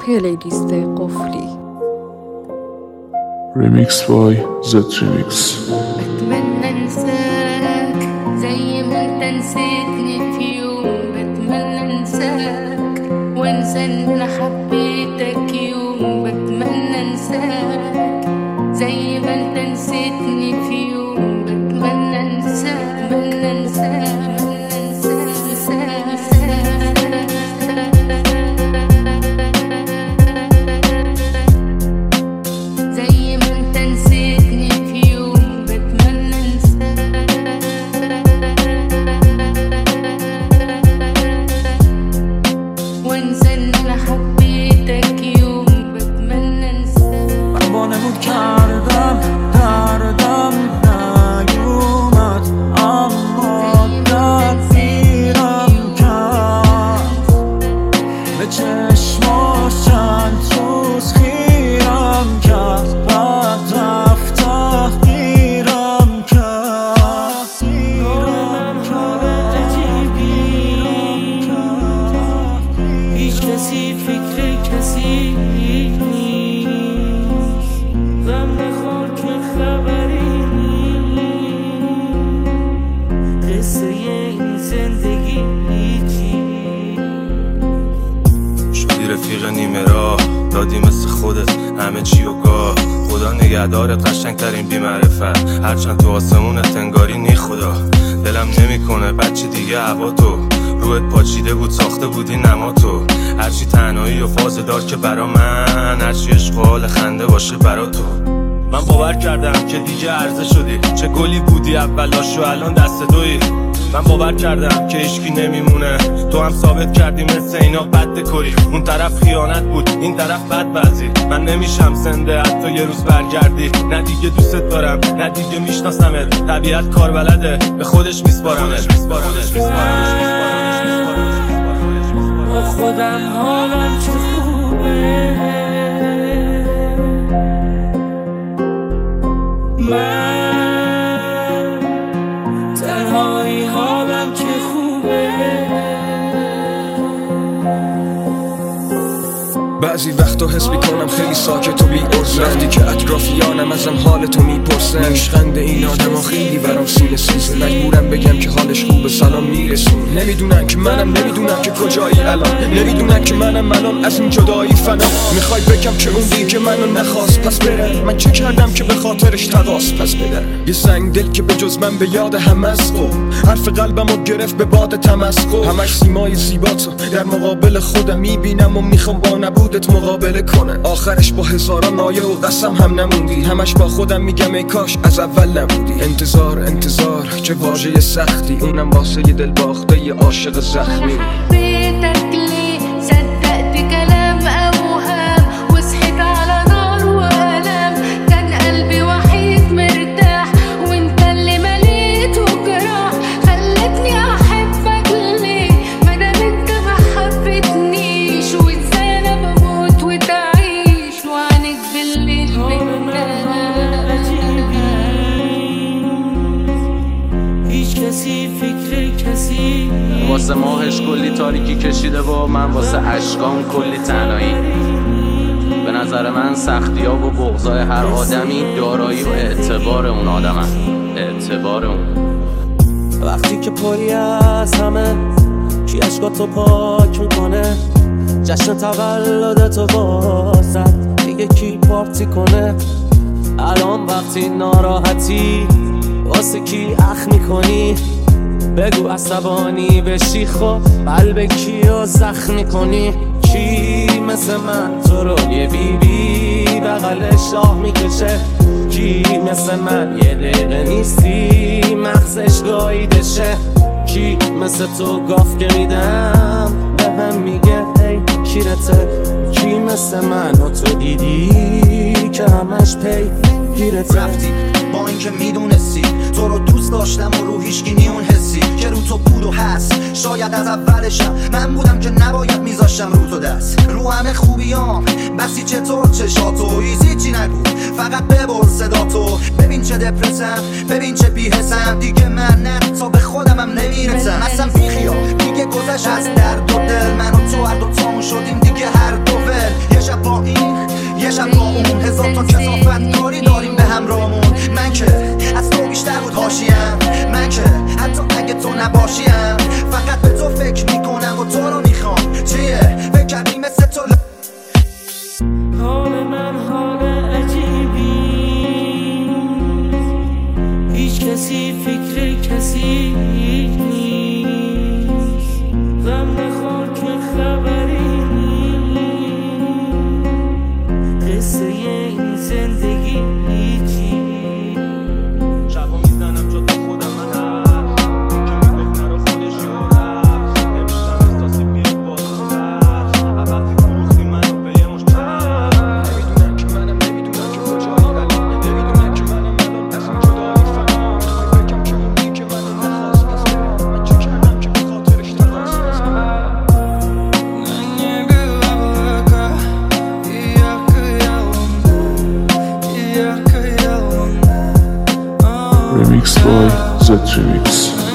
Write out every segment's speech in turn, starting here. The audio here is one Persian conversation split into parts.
پلیلیست قفلی. ريميكس باي زد ريميكس. بتمنى انساك زي ما انت نسيتني في يوم، بتمنى انساك وانسى ان انا حبيتك يوم، بتمنى انساك زي ما انت نسيتني في يوم، بتمنى انساك بتمنى انساك دادی مثل خودت همه چی و گاه، خدا نگهدارت قشنگ ترین بی معرفت، هرچند تو آسمونت انگاری نی خدا. دلم نمیکنه بچه دیگه هوا تو، روحت پاچیده بود ساخته بودی نما تو، هرچی تنهایی و فاز دار که برا من، هرچی عشق و حال خنده باشه برا تو. من باور کردم که دیگه عرضه شدی، چه گلی بودی اولاش و الان دست دوی. من باور کردم که عشقی نمیمونه، تو هم ثابت کردی مثل اینا بد کری. اون طرف خیانت بود این طرف بد بعضی، من نمیشم زنده حتی یه روز برگردی. نه دیگه دوستت دارم نه دیگه میشناسمت، طبیعت کار بلده به خودش میسپارمت. با خودم حالم چه خوبه، من تنهایی حالم چه خوبه. بعضی وقتا حس میکنم خیلی ساکت و بی ارزه، وقتی که اطرافیانم ازم حالتو میپرسن. عشقنده این آدما خیلی برام سینه سوزه، مجبورم بگم که حالش خوبه سلام میرسون. نمیدونن که منم نمیدونم که کجایی الان، نمیدونن که منم الان از این جدایی فنا. میخوای بگم که اون دیگه منو نخواست پس بره، من چه کردم که به خاطرش تقاس پس بده. یه سنگ دل که به جز من به یاد هم از حرف قلبمو گرفت به باد تمسخر. همش سیمای زیباتو در مقابل خودم میبینم و میخوام با نبودت مقابله کنه. آخرش با هزاران نایه و قسم هم نموندی، همش با خودم میگم ای کاش از اول نبودی. انتظار انتظار چه واژه سختی، اونم واسه یه دل باخته یه عاشق زخمی. واسه ماهش کلی تاریکی کشیده و من واسه اشکام کلی تنهایی. به نظر من سختی ها و بغضای هر آدمی دارایی و اعتبار اون آدمه، اعتبار اون. وقتی که پری از همه کی اشکاتو پاک میکنه، جشن تولدتو واسد دیگه کی پارتی کنه. الان وقتی ناراحتی واسه کی اخ میکنی، بگو عصبانی بشی خب قلب کیو زخمی کنی. کی مثل من تو رو یه بیبی بغل شاه میکشه، کی مثل من یه دقیقه نیستی مغزش گاییدشه. کی مثل تو گاف که میدم به هم میگه ای کیرته. کی مثل من و تو دیدی که همش پی گیرته. رفتی با اینکه میدونستی تو رو دوست داشتم و رو هیچکی اون حسی که رو تو بود و هست. شاید از اولشم من بودم که نباید میذاشتم رو تو دست، رو همه خوبیام بسی چطور چشاتو هیچی نگو، فقط ببر صداتو. ببین چه دپرسم ببین چه بی‌حسم، دیگه من نه تا به خودمم نمیرسم. اصلا بیخیال دیگه گذشت از درد و دل، من و تو هر دو تامون شدیم دیگه هر دو ول. تا کثافت کاری داریم به همراهمون. من که از تو بیشتر بود حاشیم، من که حتی اگه تو نباشیم فقط به تو فکر میکنم و تو رو میخوام. چیه فکر کردی مثل تو حال من حال عجیبی، هیچ کسی فکر کسی نیست. غم نخور که خبری نیست، قصه این زندگی هیچی. شبا میزنم جا تو خودم من هست که میگفت نرو خودش یورست. نمیشتم احساسی میره بازم هست وقتی فروختی منو به یه مش چند. نمیدونم که منم نمیدونم که کجایی ولی نمیدونم که منم الان از این جدایی فنا. میخوای بگم که اونی که منو نخواست بس بره، من چه کردم که به خاطرش تماس بس بره. Remix by Z-Remix.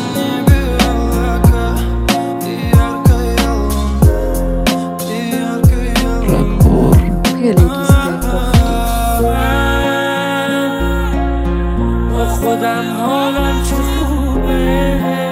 Rapport. Playlist قفلی. با خودم حالم چه خوبه.